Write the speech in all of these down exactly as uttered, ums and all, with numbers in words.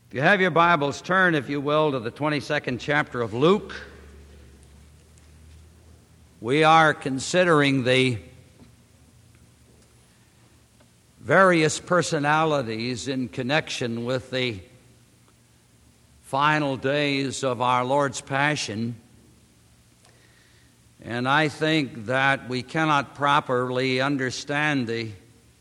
If you have your Bibles, turn, if you will, to the twenty-second chapter of Luke. We are considering the various personalities in connection with the final days of our Lord's Passion. And I think that we cannot properly understand the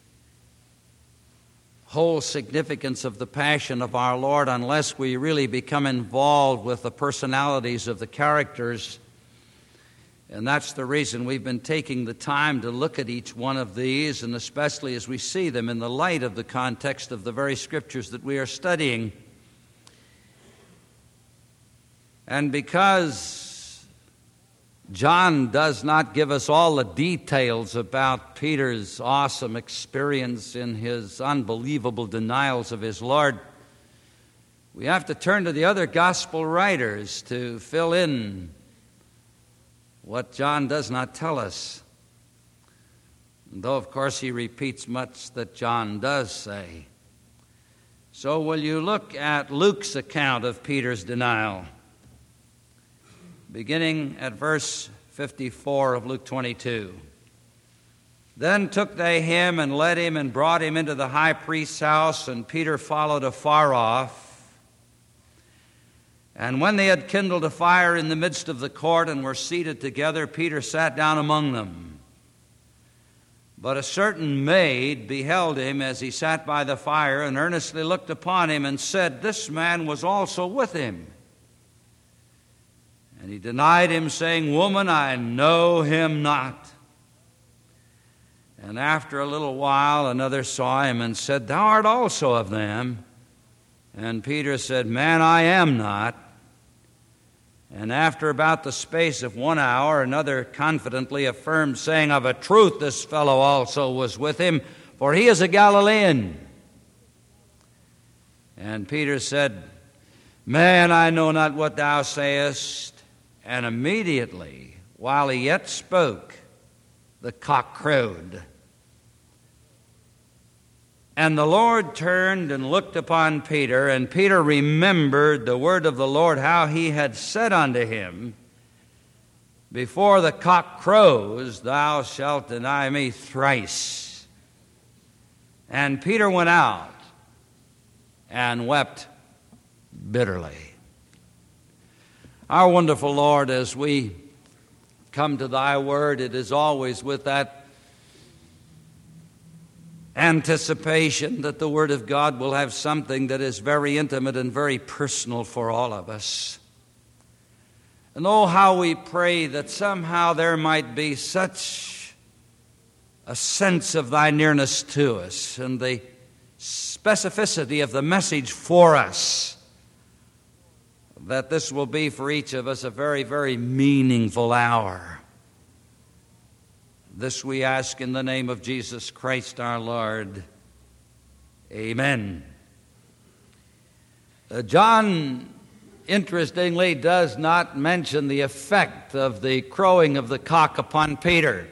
whole significance of the Passion of our Lord unless we really become involved with the personalities of the characters. And that's the reason we've been taking the time to look at each one of these, and especially as we see them in the light of the context of the very scriptures that we are studying. And because John does not give us all the details about Peter's awesome experience in his unbelievable denials of his Lord, we have to turn to the other gospel writers to fill in what John does not tell us. And though, of course, he repeats much that John does say. So will you look at Luke's account of Peter's denial? Beginning at verse fifty-four of Luke twenty-two. Then took they him and led him and brought him into the high priest's house, and Peter followed afar off. And when they had kindled a fire in the midst of the court and were seated together, Peter sat down among them. But a certain maid beheld him as he sat by the fire, and earnestly looked upon him, and said, This man was also with him. And he denied him, saying, Woman, I know him not. And after a little while another saw him and said, Thou art also of them. And Peter said, Man, I am not. And after about the space of one hour another confidently affirmed, saying, Of a truth this fellow also was with him, for he is a Galilean. And Peter said, Man, I know not what thou sayest. And immediately, while he yet spoke, the cock crowed. And the Lord turned and looked upon Peter, and Peter remembered the word of the Lord, how he had said unto him, Before the cock crows, thou shalt deny me thrice. And Peter went out and wept bitterly. Our wonderful Lord, as we come to thy word, it is always with that anticipation that the word of God will have something that is very intimate and very personal for all of us. And oh, how we pray that somehow there might be such a sense of thy nearness to us and the specificity of the message for us, that this will be for each of us a very, very meaningful hour. This we ask in the name of Jesus Christ our Lord. Amen. Uh, John, interestingly, does not mention the effect of the crowing of the cock upon Peter.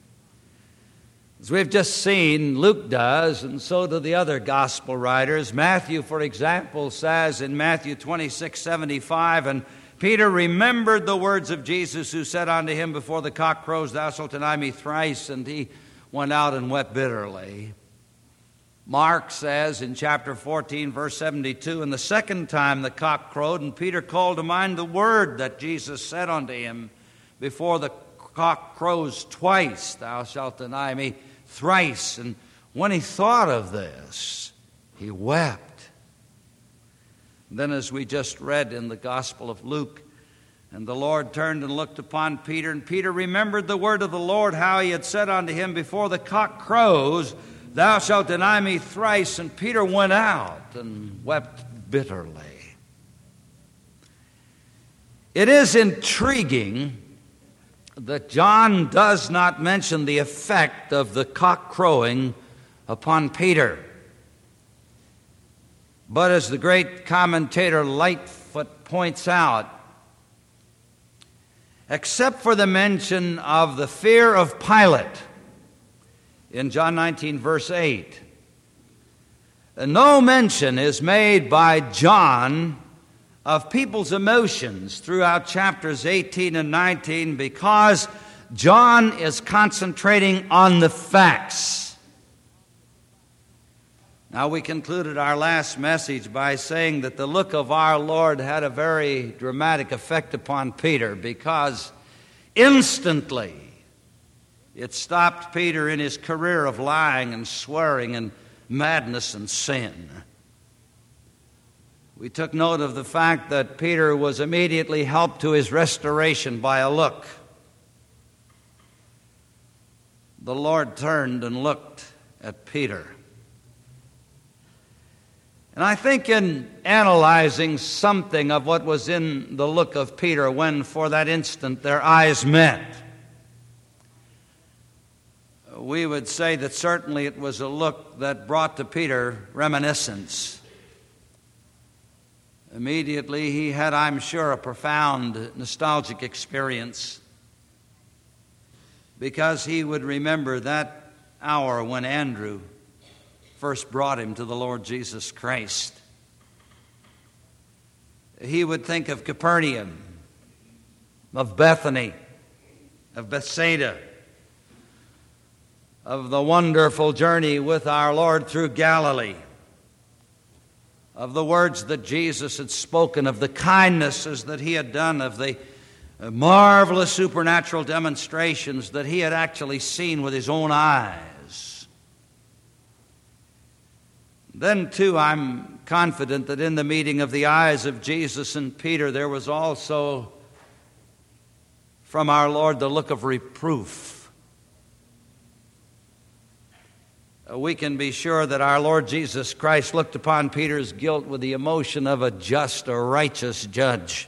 As we've just seen, Luke does, and so do the other gospel writers. Matthew, for example, says in Matthew twenty-six seventy-five, And Peter remembered the words of Jesus, who said unto him, Before the cock crows, thou shalt deny me thrice. And he went out and wept bitterly. Mark says in chapter fourteen, verse seventy-two, And the second time the cock crowed, and Peter called to mind the word that Jesus said unto him, Before the cock crows twice, thou shalt deny me thrice. And when he thought of this, he wept. Then, as we just read in the Gospel of Luke, and the Lord turned and looked upon Peter, and Peter remembered the word of the Lord, how he had said unto him, Before the cock crows, thou shalt deny me thrice. And Peter went out and wept bitterly. It is intriguing that John does not mention the effect of the cock crowing upon Peter. But as the great commentator Lightfoot points out, except for the mention of the fear of Pilate in John nineteen, verse eight, no mention is made by John of people's emotions throughout chapters eighteen and nineteen because John is concentrating on the facts. Now, we concluded our last message by saying that the look of our Lord had a very dramatic effect upon Peter because instantly it stopped Peter in his career of lying and swearing and madness and sin. We took note of the fact that Peter was immediately helped to his restoration by a look. The Lord turned and looked at Peter. And I think in analyzing something of what was in the look of Peter when for that instant their eyes met, we would say that certainly it was a look that brought to Peter reminiscence. Immediately he had, I'm sure, a profound nostalgic experience because he would remember that hour when Andrew first brought him to the Lord Jesus Christ. He would think of Capernaum, of Bethany, of Bethsaida, of the wonderful journey with our Lord through Galilee, of the words that Jesus had spoken, of the kindnesses that he had done, of the marvelous supernatural demonstrations that he had actually seen with his own eyes. Then, too, I'm confident that in the meeting of the eyes of Jesus and Peter, there was also from our Lord the look of reproof. We can be sure that our Lord Jesus Christ looked upon Peter's guilt with the emotion of a just or righteous judge.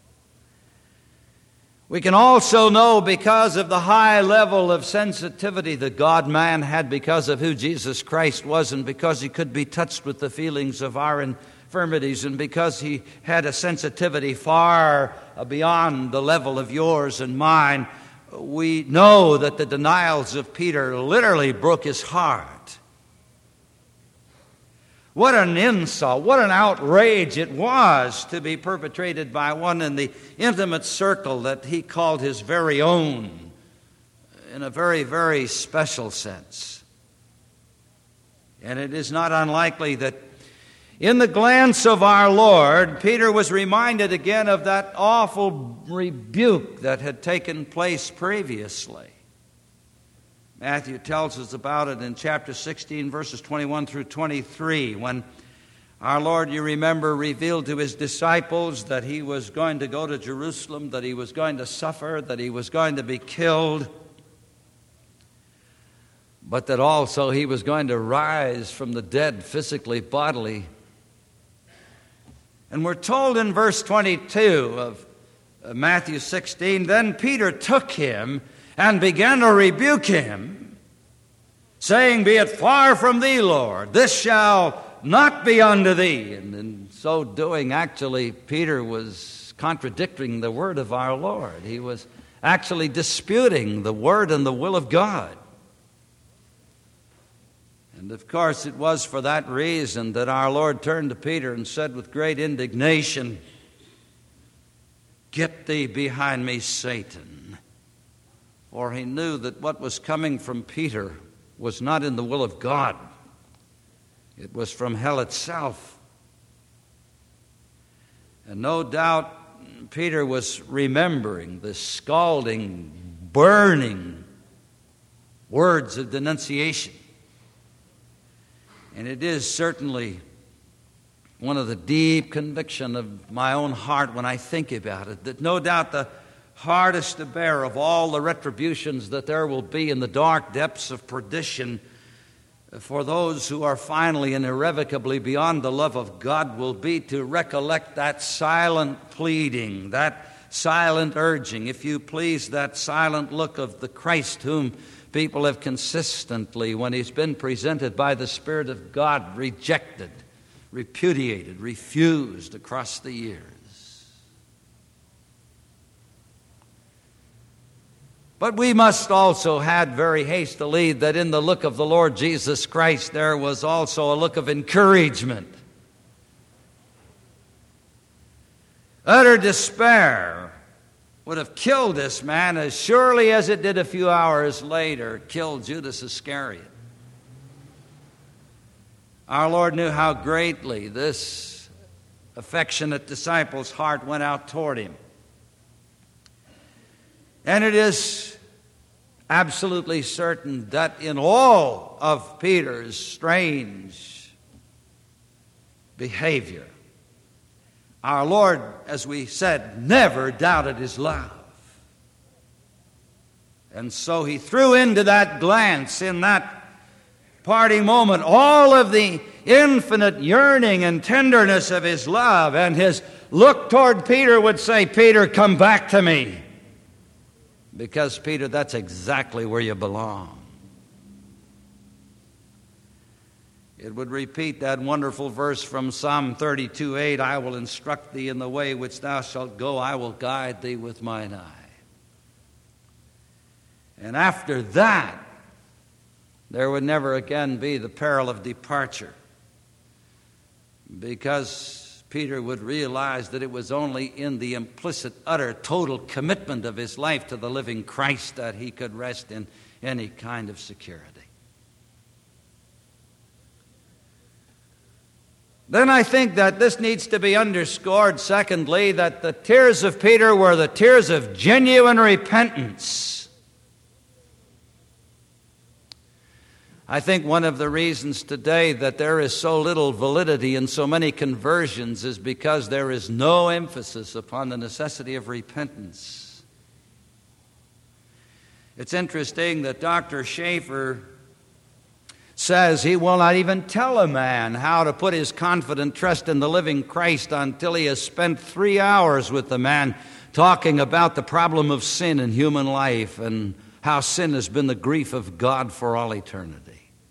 We can also know, because of the high level of sensitivity that God-man had because of who Jesus Christ was and because he could be touched with the feelings of our infirmities and because he had a sensitivity far beyond the level of yours and mine, we know that the denials of Peter literally broke his heart. What an insult, what an outrage it was to be perpetrated by one in the intimate circle that he called his very own, in a very, very special sense. And it is not unlikely that in the glance of our Lord, Peter was reminded again of that awful rebuke that had taken place previously. Matthew tells us about it in chapter sixteen, verses twenty-one through twenty-three, when our Lord, you remember, revealed to his disciples that he was going to go to Jerusalem, that he was going to suffer, that he was going to be killed, but that also he was going to rise from the dead physically, bodily. And we're told in verse twenty-two of Matthew sixteen, then Peter took him and began to rebuke him, saying, be it far from thee, Lord, this shall not be unto thee. And in so doing, actually, Peter was contradicting the word of our Lord. He was actually disputing the word and the will of God. And of course, it was for that reason that our Lord turned to Peter and said with great indignation, get thee behind me, Satan. For he knew that what was coming from Peter was not in the will of God. It was from hell itself. And no doubt Peter was remembering the scalding, burning words of denunciation. And it is certainly one of the deep conviction of my own heart when I think about it, that no doubt the hardest to bear of all the retributions that there will be in the dark depths of perdition for those who are finally and irrevocably beyond the love of God will be to recollect that silent pleading, that silent urging, if you please, that silent look of the Christ whom people have consistently, when he's been presented by the Spirit of God, rejected, repudiated, refused across the years. But we must also add very hastily that in the look of the Lord Jesus Christ there was also a look of encouragement. Utter despair would have killed this man as surely as it did a few hours later killed Judas Iscariot. Our Lord knew how greatly this affectionate disciple's heart went out toward him. And it is absolutely certain that in all of Peter's strange behavior, our Lord, as we said, never doubted his love. And so he threw into that glance, in that parting moment, all of the infinite yearning and tenderness of his love. And his look toward Peter would say, Peter, come back to me. Because, Peter, that's exactly where you belong. It would repeat that wonderful verse from Psalm thirty-two eight, I will instruct thee in the way which thou shalt go, I will guide thee with mine eye. And after that, there would never again be the peril of departure, because Peter would realize that it was only in the implicit, utter, total commitment of his life to the living Christ that he could rest in any kind of security. Then I think that this needs to be underscored, secondly, that the tears of Peter were the tears of genuine repentance. I think one of the reasons today that there is so little validity in so many conversions is because there is no emphasis upon the necessity of repentance. It's interesting that Doctor Schaeffer says he will not even tell a man how to put his confident trust in the living Christ until he has spent three hours with the man talking about the problem of sin in human life and how sin has been the grief of God for all eternity.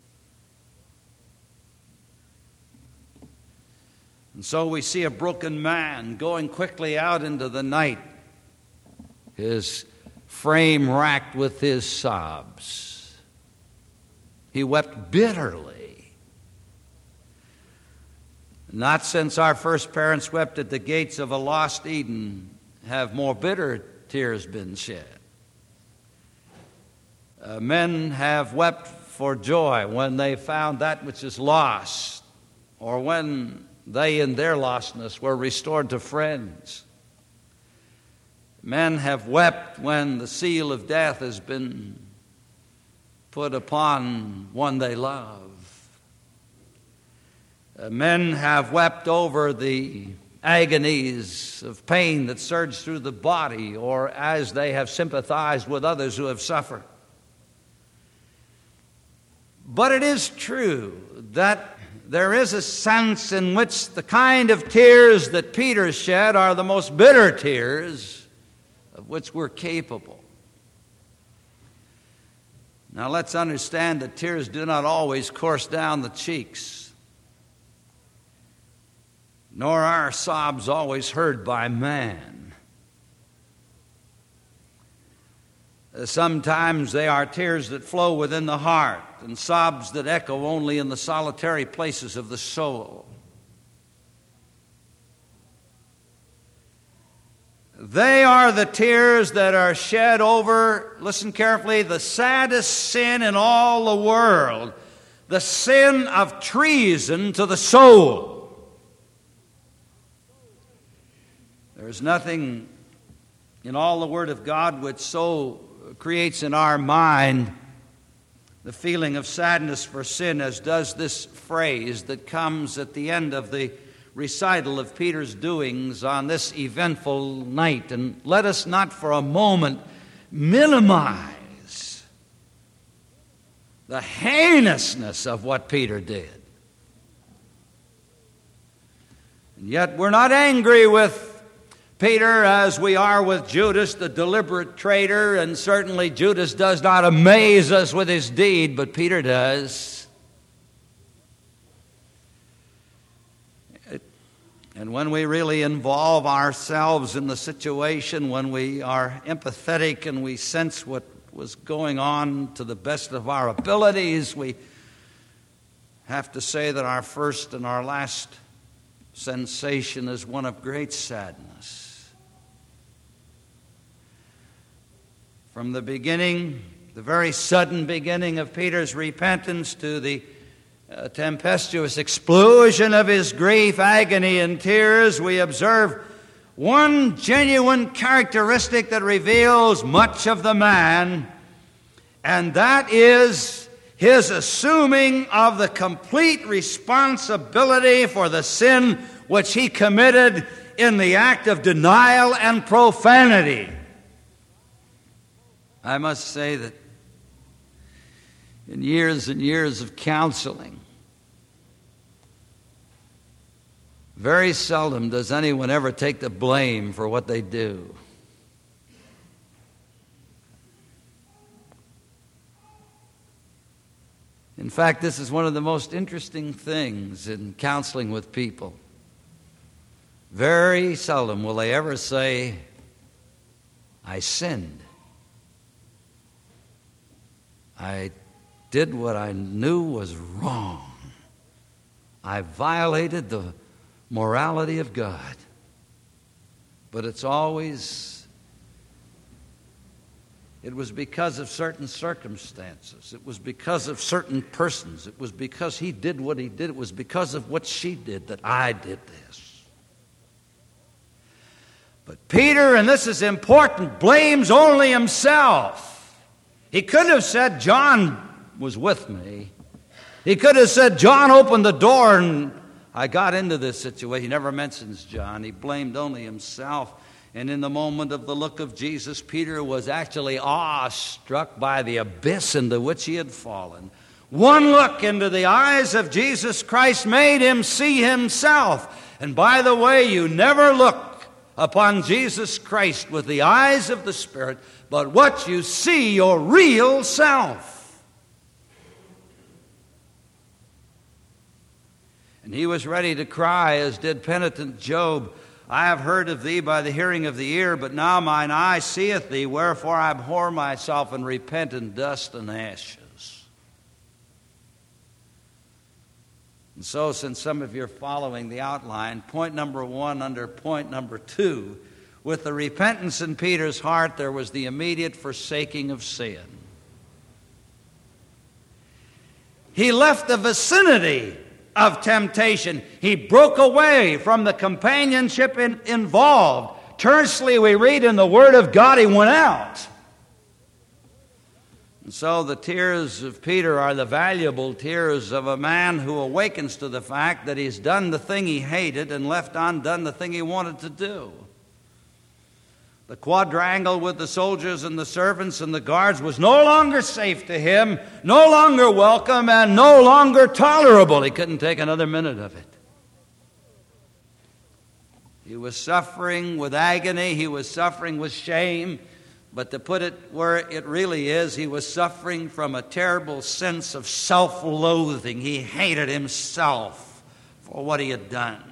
And so we see a broken man going quickly out into the night, his frame racked with his sobs. He wept bitterly. Not since our first parents wept at the gates of a lost Eden have more bitter tears been shed. Uh, men have wept for joy when they found that which is lost, or when they in their lostness were restored to friends. Men have wept when the seal of death has been put upon one they love. Uh, men have wept over the agonies of pain that surge through the body, or as they have sympathized with others who have suffered. But it is true that there is a sense in which the kind of tears that Peter shed are the most bitter tears of which we're capable. Now let's understand that tears do not always course down the cheeks, nor are sobs always heard by man. Sometimes they are tears that flow within the heart and sobs that echo only in the solitary places of the soul. They are the tears that are shed over, listen carefully, the saddest sin in all the world, the sin of treason to the soul. There is nothing in all the Word of God which so creates in our mind the feeling of sadness for sin as does this phrase that comes at the end of the recital of Peter's doings on this eventful night. And let us not for a moment minimize the heinousness of what Peter did. And yet we're not angry with Peter as we are with Judas, the deliberate traitor, and certainly Judas does not amaze us with his deed, but Peter does. And when we really involve ourselves in the situation, when we are empathetic and we sense what was going on to the best of our abilities. We have to say that our first and our last sensation is one of great sadness. From the beginning, the very sudden beginning of Peter's repentance to the uh, tempestuous explosion of his grief, agony, and tears, we observe one genuine characteristic that reveals much of the man, and that is his assuming of the complete responsibility for the sin which he committed in the act of denial and profanity. I must say that in years and years of counseling, very seldom does anyone ever take the blame for what they do. In fact, this is one of the most interesting things in counseling with people. Very seldom will they ever say, I sinned. I did what I knew was wrong. I violated the morality of God. But it's always, it was because of certain circumstances. It was because of certain persons. It was because he did what he did. It was because of what she did that I did this. But Peter, and this is important, blames only himself. He could have said, John was with me. He could have said, John opened the door and I got into this situation. He never mentions John. He blamed only himself. And in the moment of the look of Jesus, Peter was actually awestruck by the abyss into which he had fallen. One look into the eyes of Jesus Christ made him see himself. And by the way, you never look upon Jesus Christ with the eyes of the Spirit, but what you see, your real self. And he was ready to cry, as did penitent Job. I have heard of thee by the hearing of the ear, but now mine eye seeth thee, wherefore I abhor myself and repent in dust and ashes. And so, since some of you are following the outline, point number one under point number two, with the repentance in Peter's heart, there was the immediate forsaking of sin. He left the vicinity of temptation. He broke away from the companionship in, involved. Tersely, we read in the Word of God, he went out. And so the tears of Peter are the valuable tears of a man who awakens to the fact that he's done the thing he hated and left undone the thing he wanted to do. The quadrangle with the soldiers and the servants and the guards was no longer safe to him, no longer welcome, and no longer tolerable. He couldn't take another minute of it. He was suffering with agony. He was suffering with shame. But to put it where it really is, he was suffering from a terrible sense of self-loathing. He hated himself for what he had done.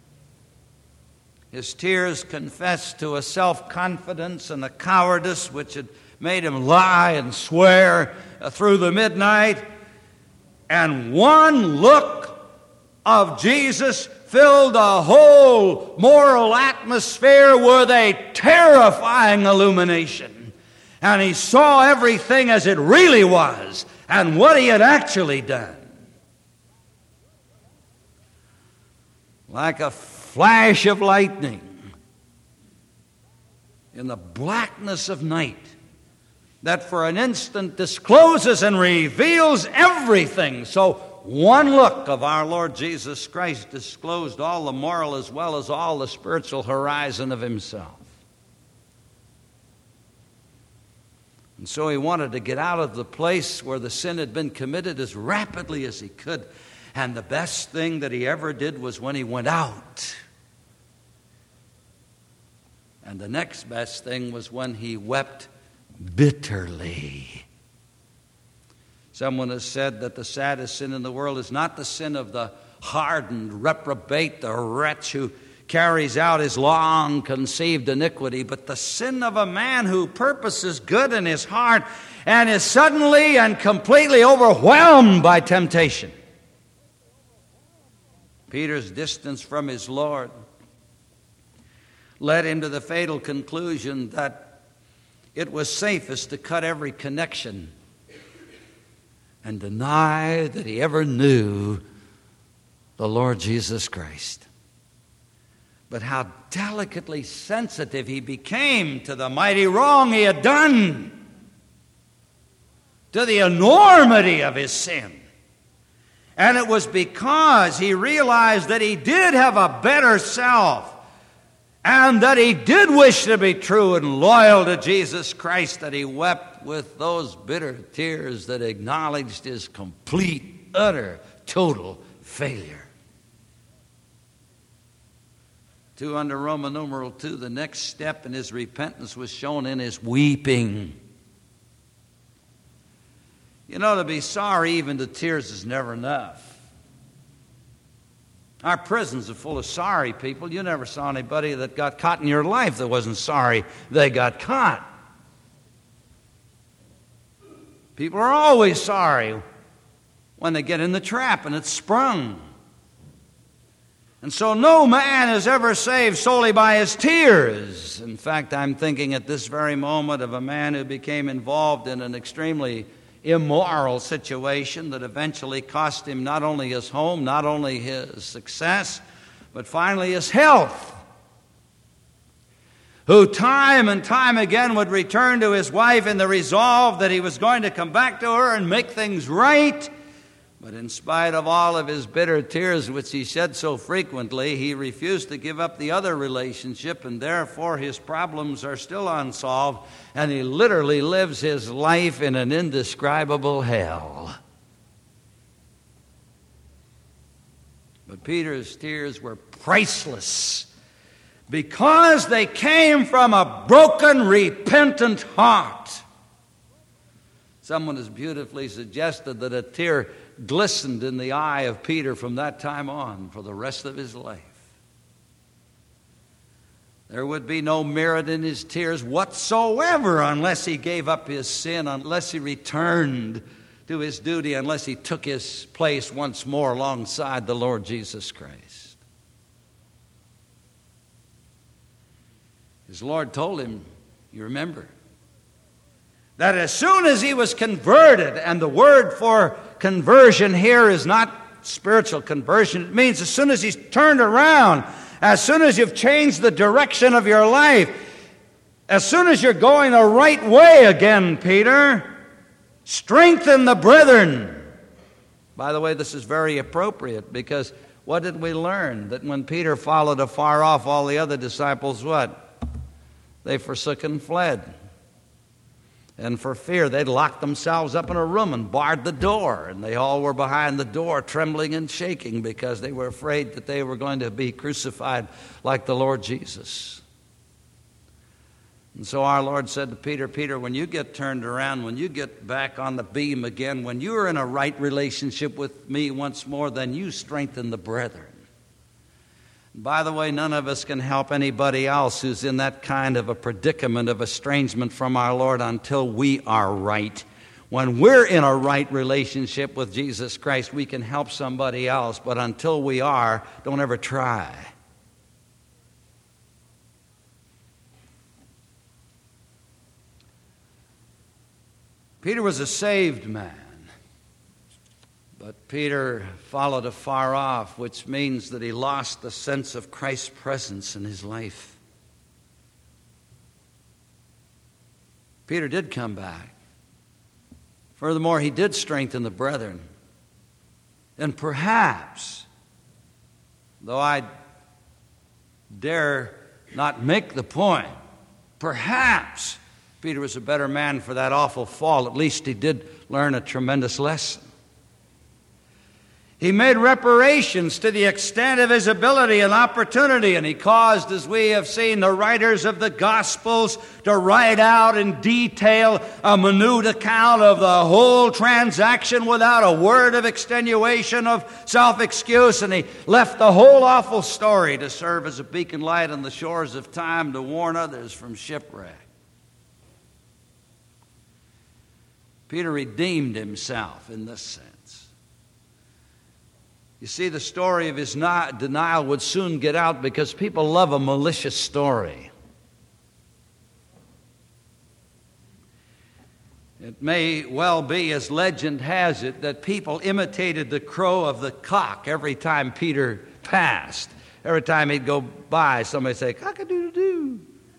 His tears confessed to a self-confidence and a cowardice which had made him lie and swear through the midnight. And one look of Jesus filled the whole moral atmosphere with a terrifying illumination. And he saw everything as it really was and what he had actually done. Like a flash of lightning in the blackness of night that for an instant discloses and reveals everything. So one look of our Lord Jesus Christ disclosed all the moral as well as all the spiritual horizon of himself. And so he wanted to get out of the place where the sin had been committed as rapidly as he could. And the best thing that he ever did was when he went out. And the next best thing was when he wept bitterly. Someone has said that the saddest sin in the world is not the sin of the hardened reprobate, the wretch who carries out his long-conceived iniquity, but the sin of a man who purposes good in his heart and is suddenly and completely overwhelmed by temptation. Peter's distance from his Lord led him to the fatal conclusion that it was safest to cut every connection and deny that he ever knew the Lord Jesus Christ. But how delicately sensitive he became to the mighty wrong he had done, to the enormity of his sin. And it was because he realized that he did have a better self and that he did wish to be true and loyal to Jesus Christ that he wept with those bitter tears that acknowledged his complete, utter, total failure. Two, under Roman numeral two, the next step in his repentance was shown in his weeping. You know, to be sorry even to tears is never enough. Our prisons are full of sorry people. You never saw anybody that got caught in your life that wasn't sorry they got caught. People are always sorry when they get in the trap and it's sprung. And so no man is ever saved solely by his tears. In fact, I'm thinking at this very moment of a man who became involved in an extremely immoral situation that eventually cost him not only his home, not only his success, but finally his health. Who time and time again would return to his wife in the resolve that he was going to come back to her and make things right. But in spite of all of his bitter tears, which he shed so frequently, he refused to give up the other relationship, and therefore his problems are still unsolved, and he literally lives his life in an indescribable hell. But Peter's tears were priceless because they came from a broken, repentant heart. Someone has beautifully suggested that a tear glistened in the eye of Peter from that time on for the rest of his life. There would be no merit in his tears whatsoever unless he gave up his sin, unless he returned to his duty, unless he took his place once more alongside the Lord Jesus Christ. His Lord told him, you remember, that as soon as he was converted, and the word for conversion here is not spiritual conversion, it means as soon as he's turned around, as soon as you've changed the direction of your life, as soon as you're going the right way again, Peter, strengthen the brethren. By the way, this is very appropriate because what did we learn? That when Peter followed afar off, all the other disciples, what? They forsook and fled. And for fear, they'd locked themselves up in a room and barred the door. And they all were behind the door, trembling and shaking because they were afraid that they were going to be crucified like the Lord Jesus. And so our Lord said to Peter, Peter, when you get turned around, when you get back on the beam again, when you're in a right relationship with me once more, then you strengthen the brethren. By the way, none of us can help anybody else who's in that kind of a predicament of estrangement from our Lord until we are right. When we're in a right relationship with Jesus Christ, we can help somebody else, but until we are, don't ever try. Peter was a saved man. But Peter followed afar off, which means that he lost the sense of Christ's presence in his life. Peter did come back. Furthermore, he did strengthen the brethren. And perhaps, though I dare not make the point, perhaps Peter was a better man for that awful fall. At least he did learn a tremendous lesson. He made reparations to the extent of his ability and opportunity, and he caused, as we have seen, the writers of the Gospels to write out in detail a minute account of the whole transaction without a word of extenuation, of self-excuse, and he left the whole awful story to serve as a beacon light on the shores of time to warn others from shipwreck. Peter redeemed himself in this sense. You see, the story of his not, denial would soon get out because people love a malicious story. It may well be, as legend has it, that people imitated the crow of the cock every time Peter passed. Every time he'd go by, somebody would say, cock-a-doodle-doo.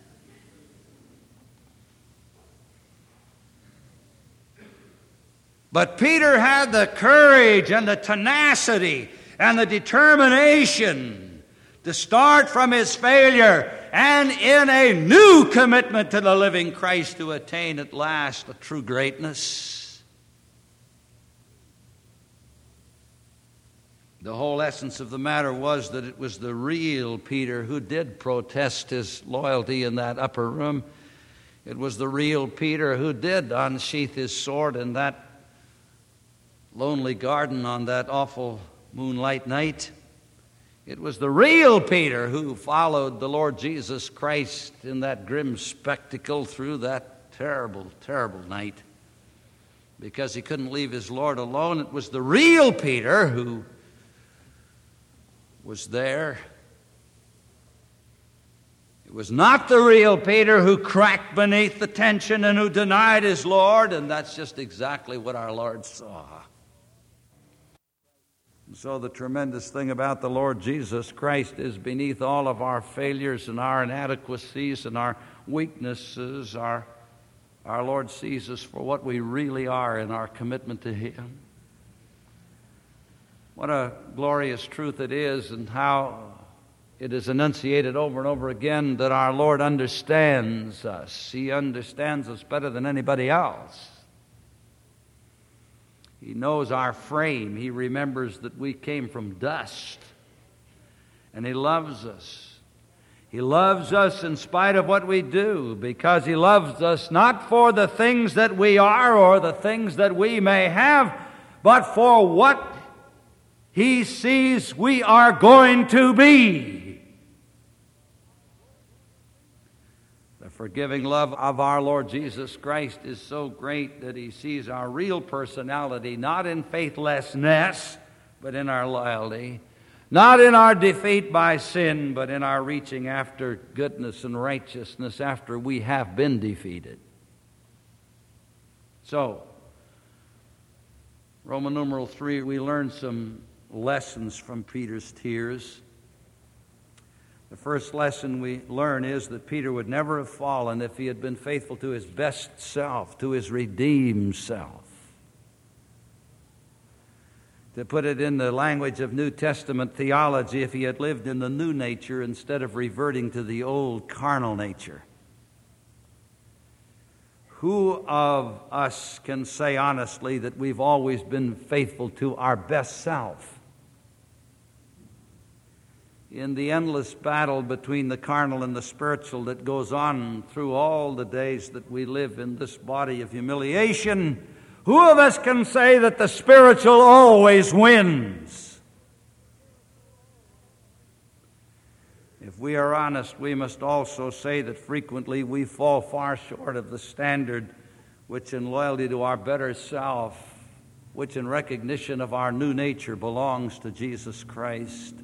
But Peter had the courage and the tenacity and the determination to start from his failure and in a new commitment to the living Christ to attain at last a true greatness. The whole essence of the matter was that it was the real Peter who did protest his loyalty in that upper room. It was the real Peter who did unsheath his sword in that lonely garden on that awful moonlight night. It was the real Peter who followed the Lord Jesus Christ in that grim spectacle through that terrible, terrible night. Because he couldn't leave his Lord alone, it was the real Peter who was there. It was not the real Peter who cracked beneath the tension and who denied his Lord, and that's just exactly what our Lord saw. And so the tremendous thing about the Lord Jesus Christ is beneath all of our failures and our inadequacies and our weaknesses, our, our Lord sees us for what we really are in our commitment to Him. What a glorious truth it is, and how it is enunciated over and over again that our Lord understands us. He understands us better than anybody else. He knows our frame. He remembers that we came from dust. And He loves us. He loves us in spite of what we do, because He loves us not for the things that we are or the things that we may have, but for what He sees we are going to be. The forgiving love of our Lord Jesus Christ is so great that He sees our real personality not in faithlessness, but in our loyalty. Not in our defeat by sin, but in our reaching after goodness and righteousness after we have been defeated. So, Roman numeral three, we learn some lessons from Peter's tears. The first lesson we learn is that Peter would never have fallen if he had been faithful to his best self, to his redeemed self. To put it in the language of New Testament theology, if he had lived in the new nature instead of reverting to the old carnal nature. Who of us can say honestly that we've always been faithful to our best self? In the endless battle between the carnal and the spiritual that goes on through all the days that we live in this body of humiliation, who of us can say that the spiritual always wins? If we are honest, we must also say that frequently we fall far short of the standard which in loyalty to our better self, which in recognition of our new nature belongs to Jesus Christ.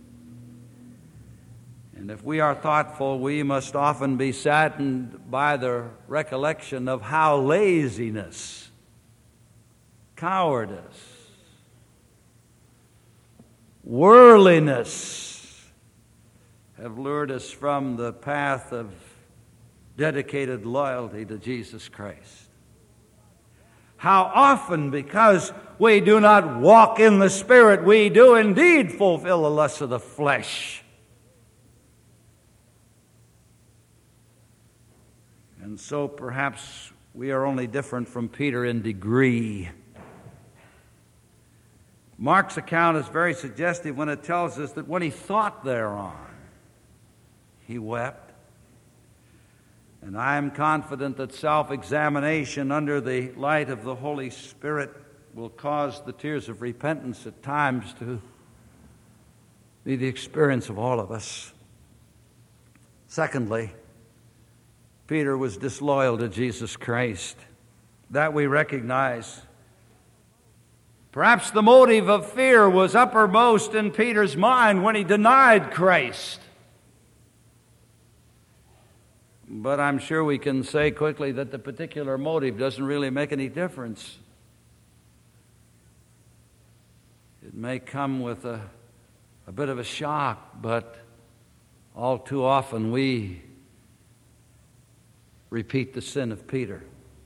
And if we are thoughtful, we must often be saddened by the recollection of how laziness, cowardice, worldliness have lured us from the path of dedicated loyalty to Jesus Christ. How often, because we do not walk in the Spirit, we do indeed fulfill the lusts of the flesh. And so perhaps we are only different from Peter in degree. Mark's account is very suggestive when it tells us that when he thought thereon, he wept. And I am confident that self-examination under the light of the Holy Spirit will cause the tears of repentance at times to be the experience of all of us. Secondly, Peter was disloyal to Jesus Christ. That we recognize. Perhaps the motive of fear was uppermost in Peter's mind when he denied Christ. But I'm sure we can say quickly that the particular motive doesn't really make any difference. It may come with a, a bit of a shock, but all too often we repeat the sin of Peter.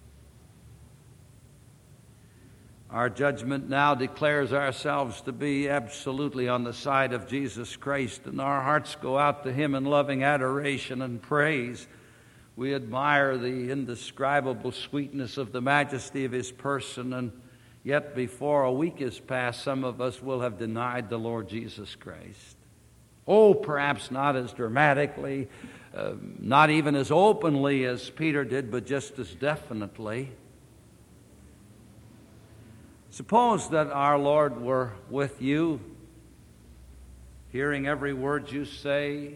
Our judgment now declares ourselves to be absolutely on the side of Jesus Christ, and our hearts go out to Him in loving adoration and praise. We admire the indescribable sweetness of the majesty of His person, and yet before a week is passed, some of us will have denied the Lord Jesus Christ. Oh, perhaps not as dramatically, uh, not even as openly as Peter did, but just as definitely. Suppose that our Lord were with you, hearing every word you say,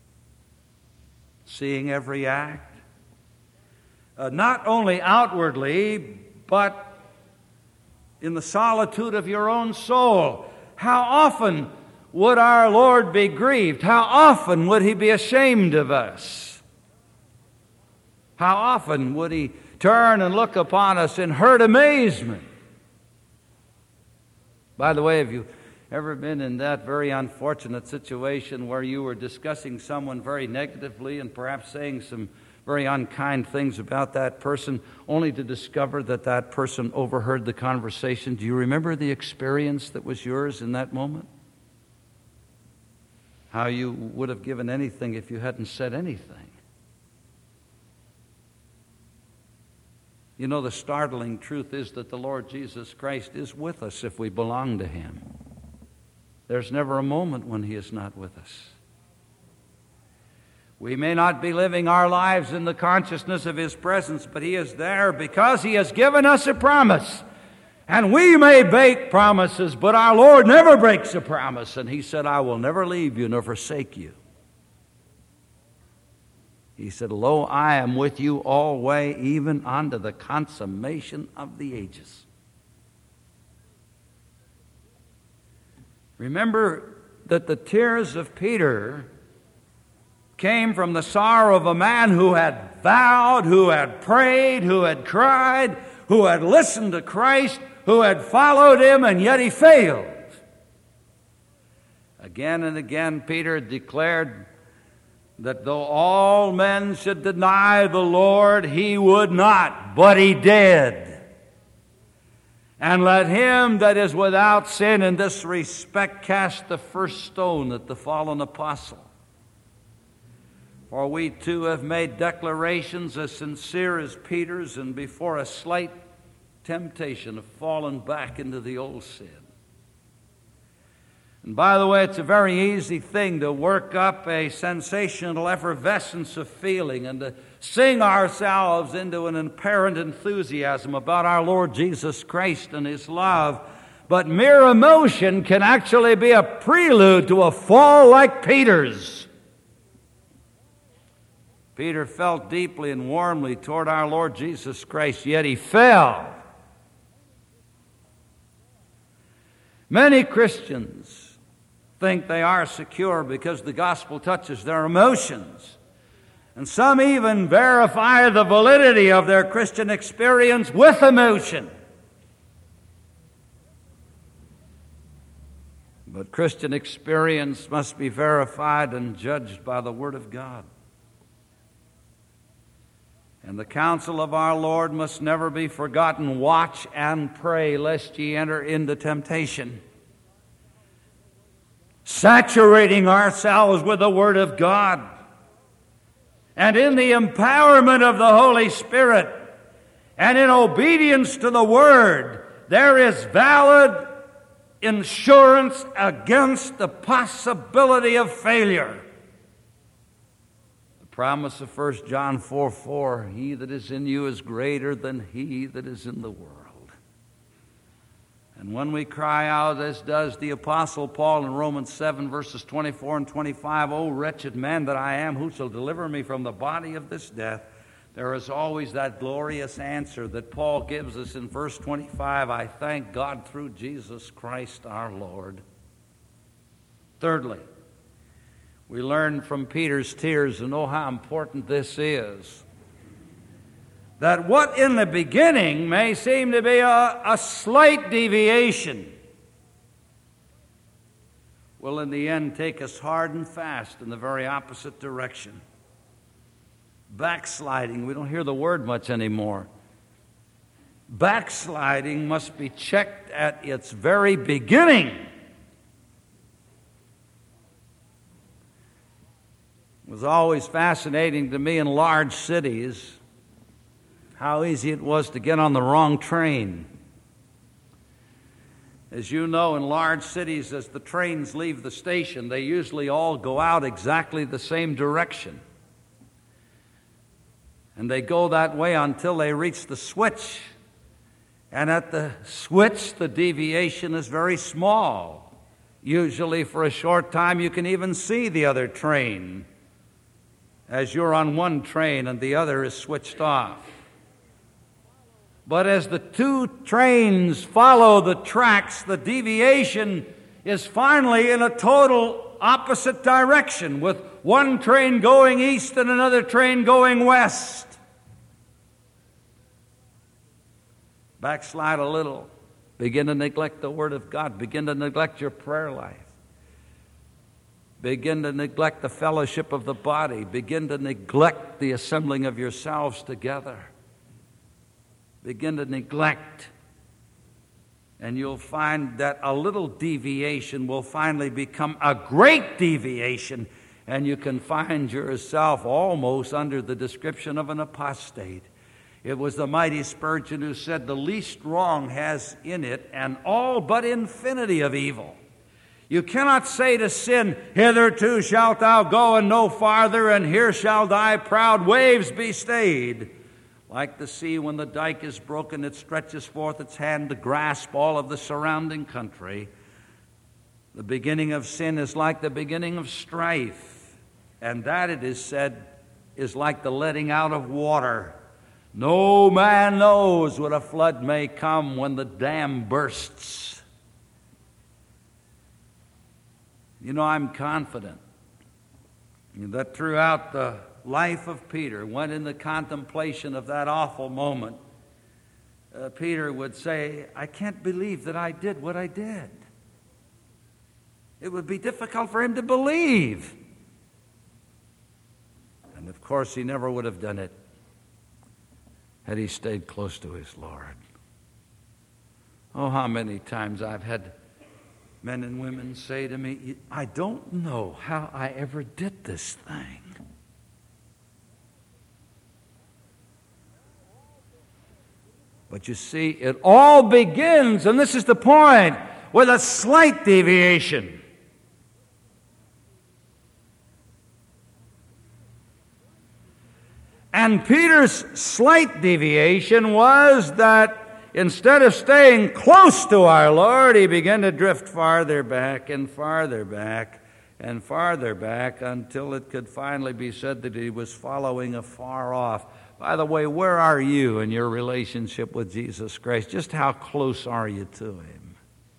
seeing every act, uh, not only outwardly, but in the solitude of your own soul. How often would our Lord be grieved? How often would He be ashamed of us? How often would He turn and look upon us in hurt amazement? By the way, have you ever been in that very unfortunate situation where you were discussing someone very negatively and perhaps saying some very unkind things about that person, only to discover that that person overheard the conversation? Do you remember the experience that was yours in that moment? How you would have given anything if you hadn't said anything. You know, the startling truth is that the Lord Jesus Christ is with us if we belong to Him. There's never a moment when He is not with us. We may not be living our lives in the consciousness of His presence, but He is there because He has given us a promise. And we may break promises, but our Lord never breaks a promise. And He said, I will never leave you nor forsake you. He said, lo, I am with you always, even unto the consummation of the ages. Remember that the tears of Peter came from the sorrow of a man who had vowed, who had prayed, who had cried, who had listened to Christ, who had followed Him, and yet he failed. Again and again, Peter declared that though all men should deny the Lord, he would not, but he did. And let him that is without sin in this respect cast the first stone at the fallen apostle. For we too have made declarations as sincere as Peter's, and before a slight temptation have fallen back into the old sin. And by the way, it's a very easy thing to work up a sensational effervescence of feeling and to sing ourselves into an apparent enthusiasm about our Lord Jesus Christ and His love. But mere emotion can actually be a prelude to a fall like Peter's. Peter felt deeply and warmly toward our Lord Jesus Christ, yet he fell. Many Christians think they are secure because the gospel touches their emotions. And some even verify the validity of their Christian experience with emotion. But Christian experience must be verified and judged by the Word of God. And the counsel of our Lord must never be forgotten. Watch and pray lest ye enter into temptation. Saturating ourselves with the Word of God and in the empowerment of the Holy Spirit and in obedience to the Word, there is valid insurance against the possibility of failure. The promise of First John four four, he that is in you is greater than he that is in the world. And when we cry out, as does the Apostle Paul in Romans seven, verses twenty-four and twenty-five, O wretched man that I am, who shall deliver me from the body of this death? There is always that glorious answer that Paul gives us in verse twenty-five, I thank God through Jesus Christ our Lord. Thirdly, we learn from Peter's tears, and oh how important this is, that what in the beginning may seem to be a, a slight deviation will in the end take us hard and fast in the very opposite direction. Backsliding, we don't hear the word much anymore. Backsliding must be checked at its very beginning. It was always fascinating to me in large cities how easy it was to get on the wrong train. As you know, in large cities, as the trains leave the station, they usually all go out exactly the same direction. And they go that way until they reach the switch. And at the switch, the deviation is very small. Usually for a short time, you can even see the other train as you're on one train and the other is switched off. But as the two trains follow the tracks, the deviation is finally in a total opposite direction, with one train going east and another train going west. Backslide a little. Begin to neglect the Word of God. Begin to neglect your prayer life. Begin to neglect the fellowship of the body. Begin to neglect the assembling of yourselves together. Begin to neglect. And you'll find that a little deviation will finally become a great deviation, and you can find yourself almost under the description of an apostate. It was the mighty Spurgeon who said, the least wrong has in it an all but infinity of evil. You cannot say to sin, hitherto shalt thou go and no farther, and here shall thy proud waves be stayed. Like the sea, when the dike is broken, it stretches forth its hand to grasp all of the surrounding country. The beginning of sin is like the beginning of strife, and that, it is said, is like the letting out of water. No man knows when a flood may come when the dam bursts. You know, I'm confident that throughout the life of Peter, when in the contemplation of that awful moment, uh, Peter would say, I can't believe that I did what I did. It would be difficult for him to believe. And of course, he never would have done it had he stayed close to his Lord. Oh, how many times I've had men and women say to me, I don't know how I ever did this thing. But you see, it all begins, and this is the point, with a slight deviation. And Peter's slight deviation was that instead of staying close to our Lord, he began to drift farther back and farther back and farther back until it could finally be said that he was following afar off. By the way, where are you in your relationship with Jesus Christ? Just how close are you to him?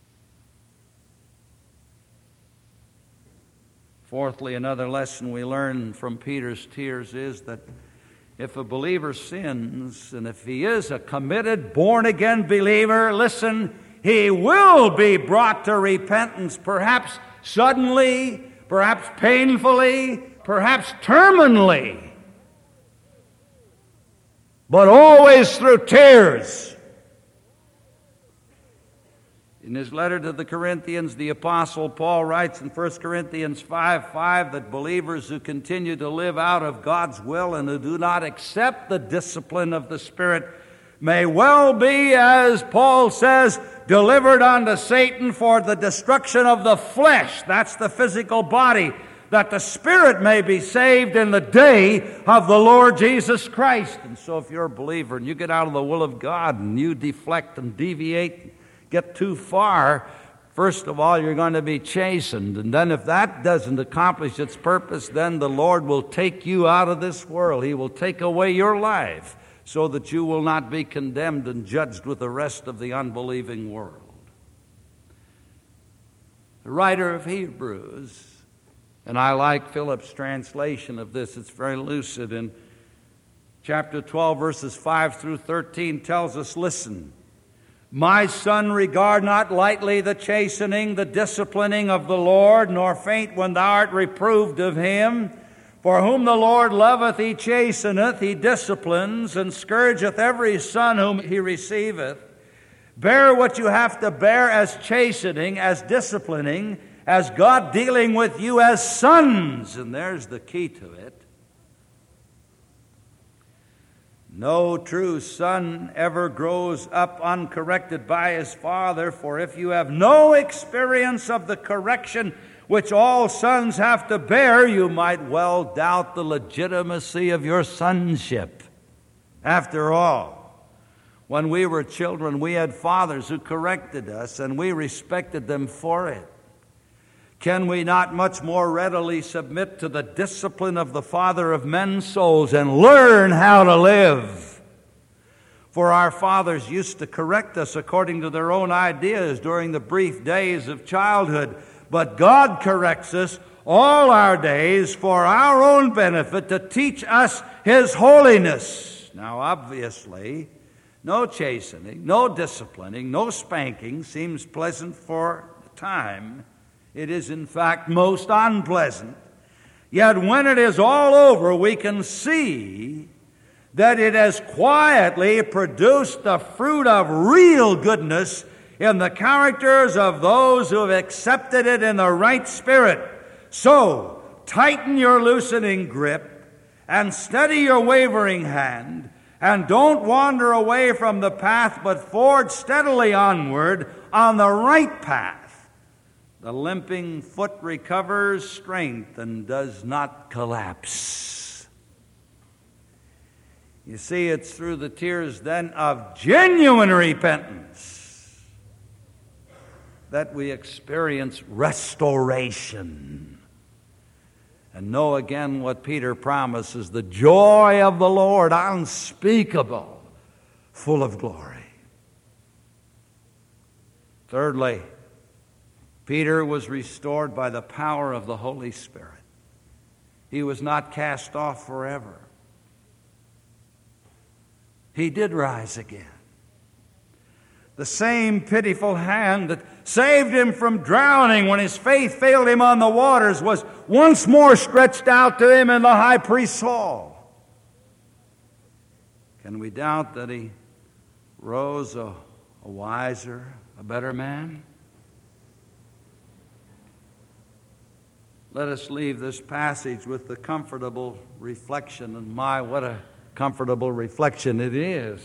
Fourthly, another lesson we learn from Peter's tears is that if a believer sins, and if he is a committed, born-again believer, listen, he will be brought to repentance, perhaps suddenly, perhaps painfully, perhaps terminally, but always through tears. In his letter to the Corinthians, the Apostle Paul writes in First Corinthians five five that believers who continue to live out of God's will and who do not accept the discipline of the Spirit may well be, as Paul says, delivered unto Satan for the destruction of the flesh. That's the physical body, that the spirit may be saved in the day of the Lord Jesus Christ. And so if you're a believer and you get out of the will of God and you deflect and deviate, get too far, first of all, you're going to be chastened. And then if that doesn't accomplish its purpose, then the Lord will take you out of this world. He will take away your life so that you will not be condemned and judged with the rest of the unbelieving world. The writer of Hebrews, and I like Philip's translation of this, it's very lucid, in chapter twelve, verses five through thirteen, tells us, listen, my son, regard not lightly the chastening, the disciplining of the Lord, nor faint when thou art reproved of him. For whom the Lord loveth, he chasteneth, he disciplines, and scourgeth every son whom he receiveth. Bear what you have to bear as chastening, as disciplining, as God dealing with you as sons. And there's the key to it. No true son ever grows up uncorrected by his father, for if you have no experience of the correction which all sons have to bear, you might well doubt the legitimacy of your sonship. After all, when we were children, we had fathers who corrected us, and we respected them for it. Can we not much more readily submit to the discipline of the Father of men's souls and learn how to live? For our fathers used to correct us according to their own ideas during the brief days of childhood, but God corrects us all our days for our own benefit, to teach us His holiness. Now, obviously, no chastening, no disciplining, no spanking seems pleasant for the time. It is, in fact, most unpleasant. Yet when it is all over, we can see that it has quietly produced the fruit of real goodness in the characters of those who have accepted it in the right spirit. So, tighten your loosening grip and steady your wavering hand, and don't wander away from the path, but forge steadily onward on the right path. The limping foot recovers strength and does not collapse. You see, it's through the tears then of genuine repentance that we experience restoration and know again what Peter promises, the joy of the Lord unspeakable, full of glory. Thirdly, Peter was restored by the power of the Holy Spirit. He was not cast off forever. He did rise again. The same pitiful hand that saved him from drowning when his faith failed him on the waters was once more stretched out to him in the high priest's hall. Can we doubt that he rose a, a wiser, a better man? Let us leave this passage with the comfortable reflection, and my, what a comfortable reflection it is,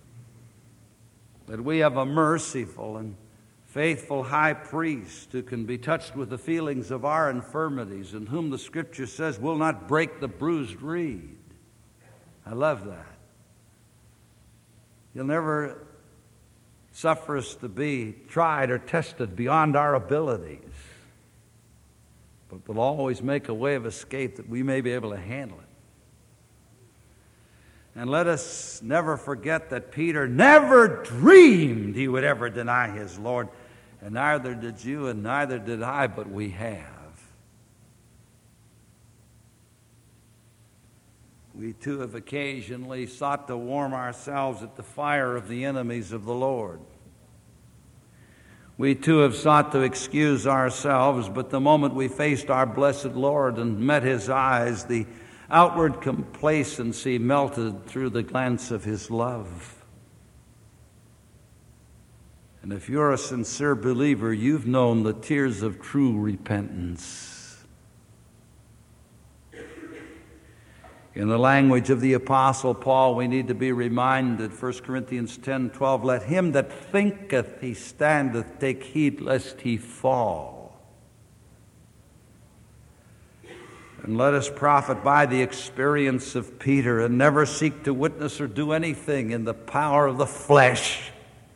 that we have a merciful and faithful high priest who can be touched with the feelings of our infirmities, and whom the Scripture says will not break the bruised reed. I love that. He'll never suffer us to be tried or tested beyond our abilities, but will always make a way of escape that we may be able to handle it. And let us never forget that Peter never dreamed he would ever deny his Lord, and neither did you and neither did I, but we have. We too have occasionally sought to warm ourselves at the fire of the enemies of the Lord. We too have sought to excuse ourselves, but the moment we faced our blessed Lord and met His eyes, the outward complacency melted through the glance of His love. And if you're a sincere believer, you've known the tears of true repentance. In the language of the Apostle Paul, we need to be reminded, First Corinthians ten twelve, let him that thinketh he standeth take heed lest he fall. And let us profit by the experience of Peter and never seek to witness or do anything in the power of the flesh.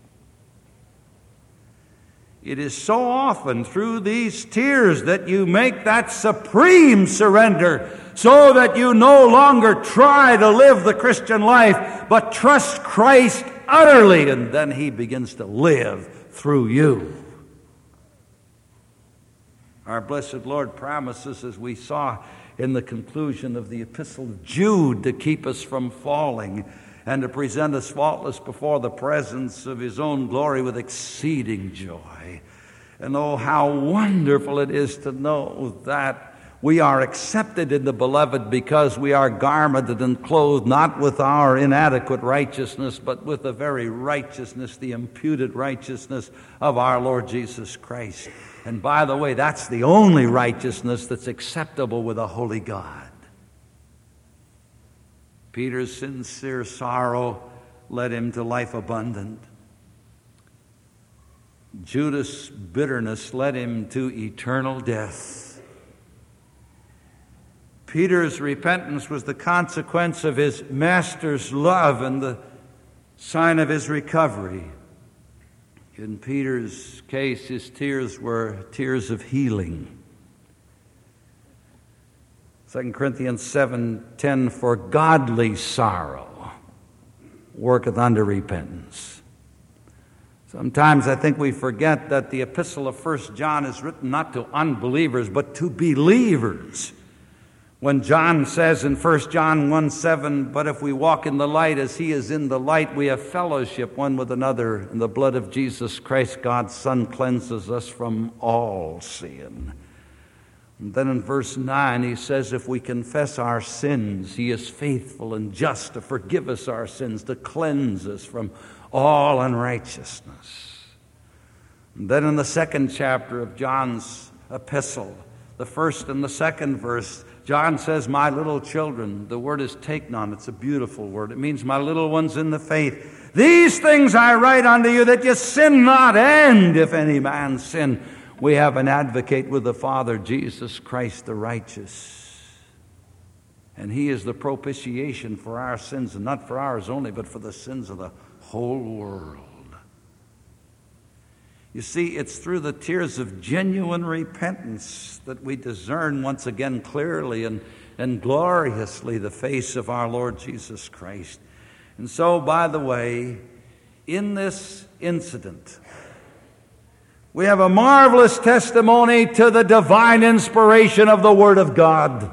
It is so often through these tears that you make that supreme surrender, so that you no longer try to live the Christian life, but trust Christ utterly, and then He begins to live through you. Our blessed Lord promises, as we saw in the conclusion of the Epistle of Jude, to keep us from falling and to present us faultless before the presence of His own glory with exceeding joy. And oh, how wonderful it is to know that we are accepted in the Beloved because we are garmented and clothed not with our inadequate righteousness, but with the very righteousness, the imputed righteousness of our Lord Jesus Christ. And by the way, that's the only righteousness that's acceptable with a holy God. Peter's sincere sorrow led him to life abundant. Judas' bitterness led him to eternal death. Peter's repentance was the consequence of his master's love and the sign of his recovery. In Peter's case, his tears were tears of healing. Second Corinthians seven ten, for godly sorrow worketh unto repentance. Sometimes I think we forget that the epistle of First John is written not to unbelievers, but to believers. When John says in First John one seven, but if we walk in the light as He is in the light, we have fellowship one with another, and the blood of Jesus Christ, God's Son, cleanses us from all sin. And then in verse nine, he says, if we confess our sins, He is faithful and just to forgive us our sins, to cleanse us from all unrighteousness. And then in the second chapter of John's epistle, the first and the second verse, John says, my little children. The word is teknon. It's a beautiful word. It means my little ones in the faith. These things I write unto you, that you sin not. And if any man sin, we have an advocate with the Father, Jesus Christ the righteous. And He is the propitiation for our sins, and not for ours only, but for the sins of the whole world. You see, it's through the tears of genuine repentance that we discern once again clearly and, and gloriously the face of our Lord Jesus Christ. And so, by the way, in this incident, we have a marvelous testimony to the divine inspiration of the Word of God.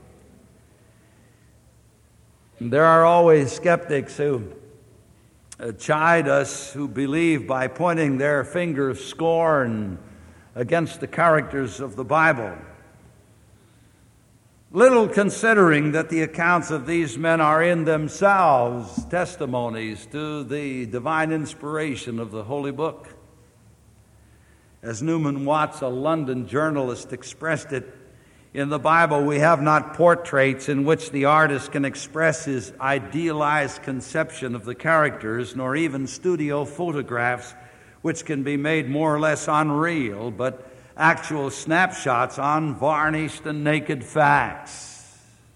There are always skeptics who chide us, who believe by pointing their finger of scorn against the characters of the Bible, little considering that the accounts of these men are in themselves testimonies to the divine inspiration of the Holy Book. As Newman Watts, a London journalist, expressed it, in the Bible we have not portraits in which the artist can express his idealized conception of the characters, nor even studio photographs which can be made more or less unreal, but actual snapshots on varnished and naked facts.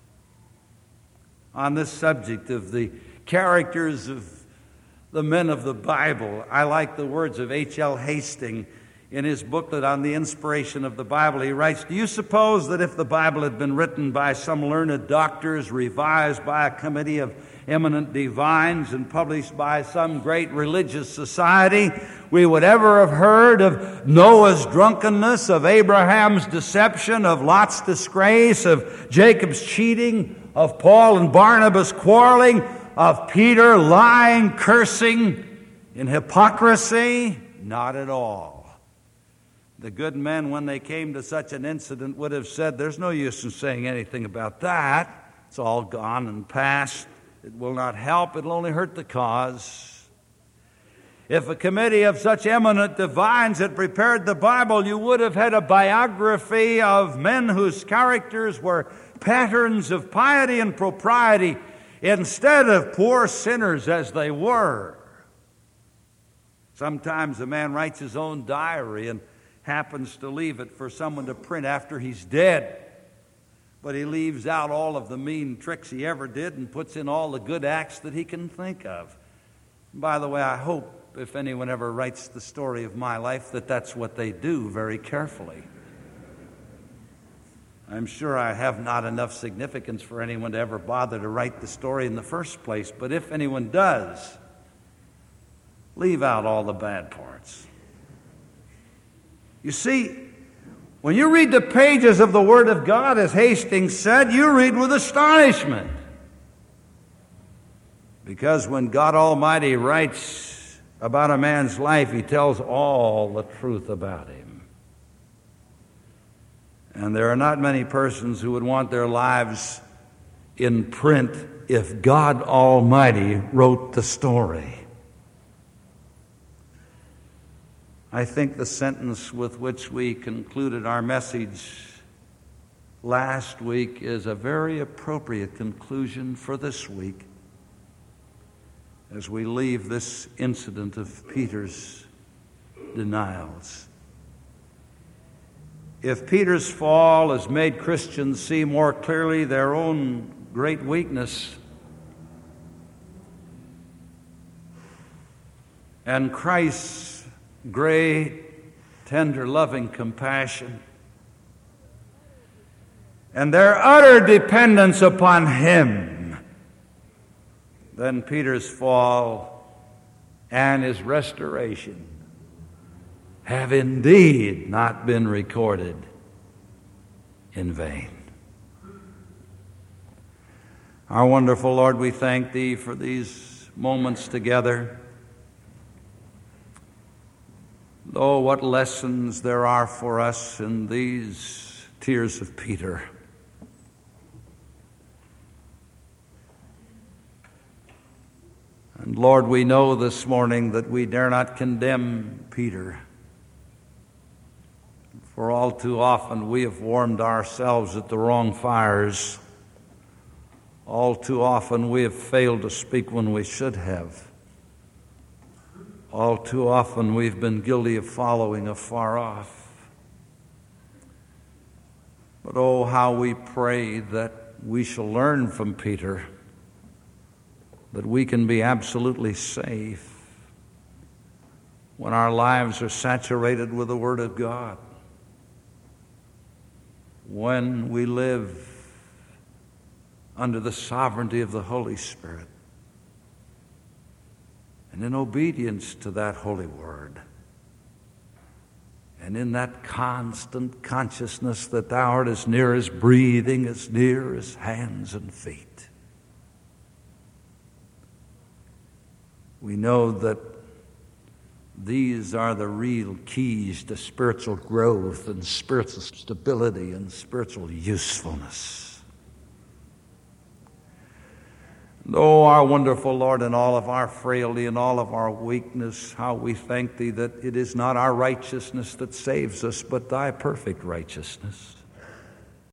On this subject of the characters of the men of the Bible, I like the words of H L Hastings. In his booklet on the inspiration of the Bible, he writes, do you suppose that if the Bible had been written by some learned doctors, revised by a committee of eminent divines, and published by some great religious society, we would ever have heard of Noah's drunkenness, of Abraham's deception, of Lot's disgrace, of Jacob's cheating, of Paul and Barnabas quarreling, of Peter lying, cursing, in hypocrisy? Not at all. The good men, when they came to such an incident, would have said, there's no use in saying anything about that. It's all gone and past. It will not help. It'll only hurt the cause. If a committee of such eminent divines had prepared the Bible, you would have had a biography of men whose characters were patterns of piety and propriety instead of poor sinners as they were. Sometimes a man writes his own diary and happens to leave it for someone to print after he's dead. But he leaves out all of the mean tricks he ever did and puts in all the good acts that he can think of. By the way, I hope if anyone ever writes the story of my life that that's what they do very carefully. I'm sure I have not enough significance for anyone to ever bother to write the story in the first place, but if anyone does, leave out all the bad parts. You see, when you read the pages of the Word of God, as Hastings said, you read with astonishment. Because when God Almighty writes about a man's life, He tells all the truth about him. And there are not many persons who would want their lives in print if God Almighty wrote the story. I think the sentence with which we concluded our message last week is a very appropriate conclusion for this week as we leave this incident of Peter's denials. If Peter's fall has made Christians see more clearly their own great weakness and Christ's great, tender, loving compassion and their utter dependence upon Him, then Peter's fall and his restoration have indeed not been recorded in vain. Our wonderful Lord, we thank Thee for these moments together. Oh, what lessons there are for us in these tears of Peter. And Lord, we know this morning that we dare not condemn Peter. For all too often we have warmed ourselves at the wrong fires. All too often we have failed to speak when we should have. All too often we've been guilty of following afar off. But oh, how we pray that we shall learn from Peter, that we can be absolutely safe when our lives are saturated with the Word of God, when we live under the sovereignty of the Holy Spirit, and in obedience to that holy word, and in that constant consciousness that Thou art as near as breathing, as near as hands and feet. We know that these are the real keys to spiritual growth and spiritual stability and spiritual usefulness. And oh, our wonderful Lord, in all of our frailty and all of our weakness, how we thank Thee that it is not our righteousness that saves us, but Thy perfect righteousness.